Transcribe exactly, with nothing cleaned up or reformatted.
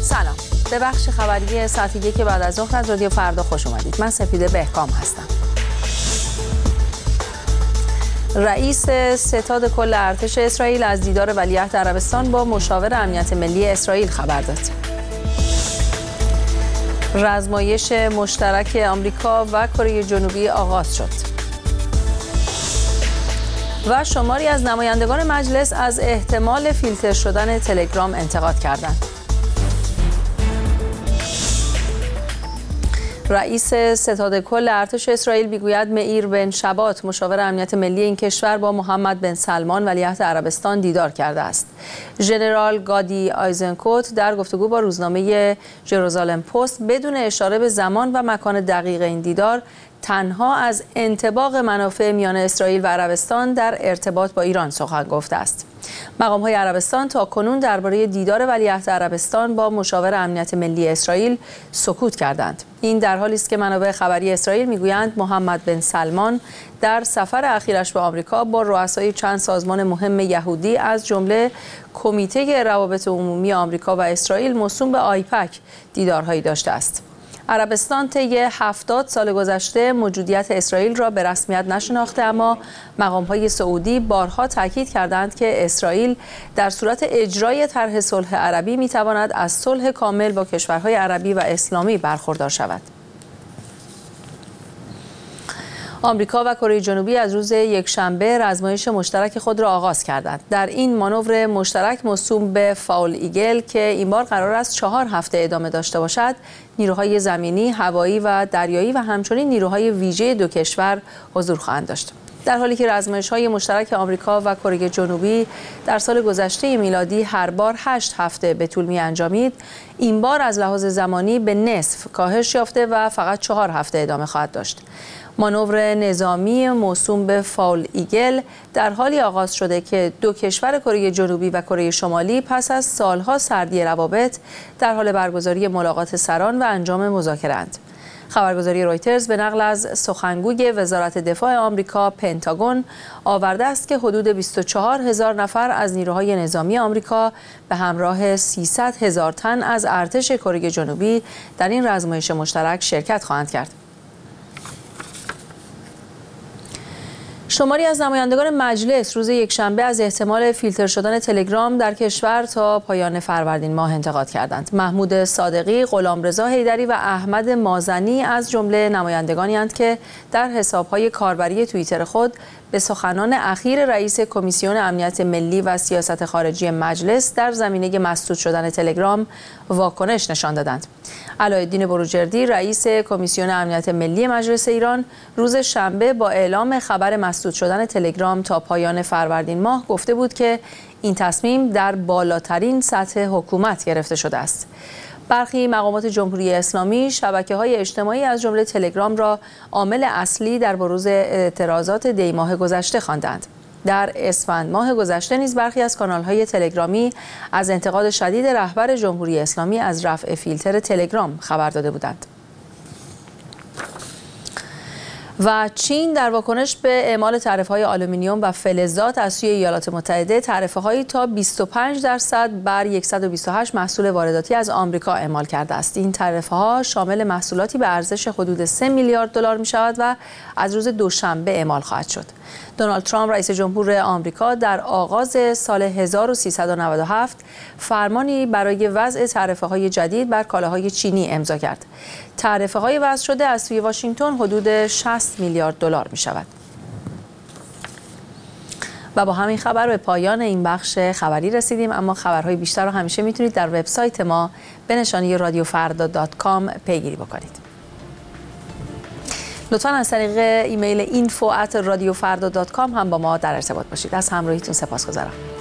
سلام، به بخش خبری ساعت یک بعد از ظهر از رادیو فردا خوش اومدید. من سپیده بهکام هستم. رئیس ستاد کل ارتش اسرائیل از دیدار ولیعهد عربستان با مشاور امنیت ملی اسرائیل خبر داد. رزمایش مشترک آمریکا و کره جنوبی آغاز شد. و شماری از نمایندگان مجلس از احتمال فیلتر شدن تلگرام انتقاد کردند. رئیس ستاد کل ارتش اسرائیل میگوید مئیر بن شبات مشاور امنیت ملی این کشور با محمد بن سلمان ولیعهد عربستان دیدار کرده است. ژنرال گادی آیزنکوت در گفتگو با روزنامه ژروزالم پست بدون اشاره به زمان و مکان دقیق این دیدار تنها از انطباق منافع میان اسرائیل و عربستان در ارتباط با ایران سخن گفته است. مقام‌های عربستان تا کنون درباره دیدار ولیعهد عربستان با مشاور امنیت ملی اسرائیل سکوت کردند. این در حالی است که منابع خبری اسرائیل میگویند محمد بن سلمان در سفر اخیرش به آمریکا با رؤسای چند سازمان مهم یهودی از جمله کمیته روابط عمومی آمریکا و اسرائیل موسوم به آیپک دیدارهایی داشته است. عربستان طی هفتاد سال گذشته موجودیت اسرائیل را به رسمیت نشناخته، اما مقام‌های سعودی بارها تاکید کردند که اسرائیل در صورت اجرای طرح صلح عربی می‌تواند از صلح کامل با کشورهای عربی و اسلامی برخوردار شود. آمریکا و کره جنوبی از روز یکشنبه رزمایش مشترک خود را آغاز کردند. در این مانور مشترک موسوم به فاول ایگل که این بار قرار است چهار هفته ادامه داشته باشد، نیروهای زمینی، هوایی و دریایی و همچنین نیروهای ویژه دو کشور حضور خواهند داشت. در حالی که رزمایش‌های مشترک آمریکا و کره جنوبی در سال گذشته میلادی هر بار هشت هفته به طول می‌انجامید، این بار از لحاظ زمانی به نصف کاهش یافته و فقط چهار هفته ادامه خواهد داشت. مانور نظامی موسوم به فاول ایگل در حالی آغاز شده که دو کشور کره جنوبی و کره شمالی پس از سالها سردی روابط در حال برگزاری ملاقات سران و انجام مذاکره‌اند. خبرگزاری رویترز به نقل از سخنگوی وزارت دفاع آمریکا پنتاگون آورده است که حدود بیست و چهار هزار نفر از نیروهای نظامی آمریکا به همراه سیصد هزار تن از ارتش کره جنوبی در این رزمایش مشترک شرکت خواهند کرد. شماری از نمایندگان مجلس روز یکشنبه از احتمال فیلتر شدن تلگرام در کشور تا پایان فروردین ماه انتقاد کردند. محمود صادقی، غلامرضا حیدری و احمد مازنی از جمله نمایندگانی اند که در حساب‌های کاربری توییتر خود به سخنان اخیر رئیس کمیسیون امنیت ملی و سیاست خارجی مجلس در زمینه مسدود شدن تلگرام واکنش نشان دادند. علایالدین بروجردی، رئیس کمیسیون امنیت ملی مجلس ایران، روز شنبه با اعلام خبر مسدود شدن تلگرام تا پایان فروردین ماه گفته بود که این تصمیم در بالاترین سطح حکومت گرفته شده است. برخی مقامات جمهوری اسلامی شبکه‌های اجتماعی از جمله تلگرام را عامل اصلی در بروز اعتراضات دی ماه گذشته خواندند. در اسفند ماه گذشته نیز برخی از کانال‌های تلگرامی از انتقاد شدید رهبر جمهوری اسلامی از رفع فیلتر تلگرام خبر داده بودند. و چین در واکنش به اعمال تعرفه‌های آلومینیوم و فلزات از سوی ایالات متحده تعرفه‌هایی تا بیست و پنج درصد بر صد و بیست و هشت محصول وارداتی از آمریکا اعمال کرده است. این تعرفه‌ها شامل محصولاتی به ارزش حدود سه میلیارد دلار می‌شود و از روز دوشنبه اعمال خواهد شد. دونالد ترامپ رئیس جمهور آمریکا در آغاز سال هزار و سیصد و نود و هفت فرمانی برای وضع تعرفه‌های جدید بر کالاهای چینی امضا کرد. تعرفه‌های وضع شده از سوی واشنگتن حدود شصت میلیارد دلار می‌شود. و با همین خبر به پایان این بخش خبری رسیدیم، اما خبرهای بیشتر رو همیشه میتونید در وبسایت ما به نشانی رادیو فردا دات کام پیگیری بکنید. لطفاً از طریق ایمیل اینفو ات رادیو فردا دات کام هم با ما در ارتباط باشید. از همراهیتون سپاسگزارم.